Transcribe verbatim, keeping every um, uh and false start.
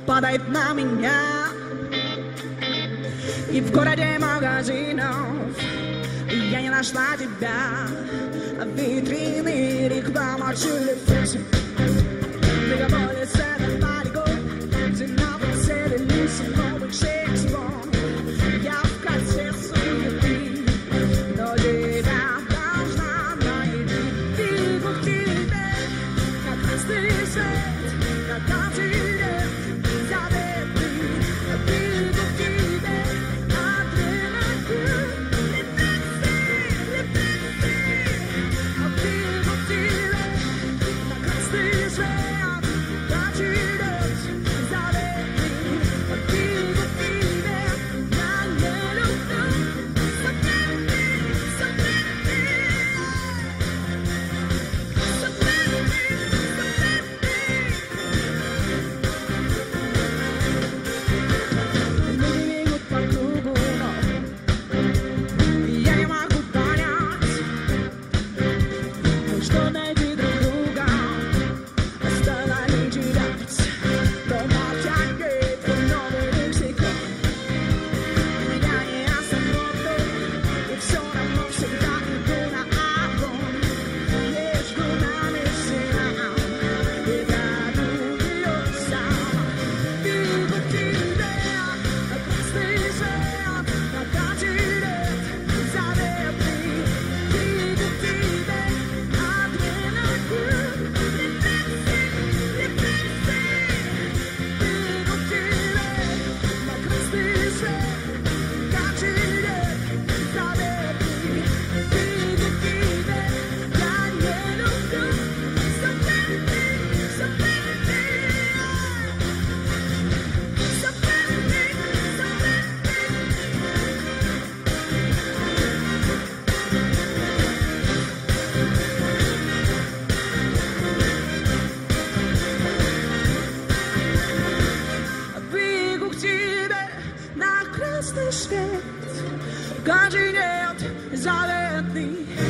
падает на меня. И в городе магазинов я не нашла тебя. Витрины, реклама, телефон. Мегаполис это полигон, цена поселились новый чек-звон. Я в кольце суеты, но тебя должна найти. Бегу к тебе, как красный свет, когда тебе заветы. Бегу к тебе, адреналин. Свет, каждый нет заветный.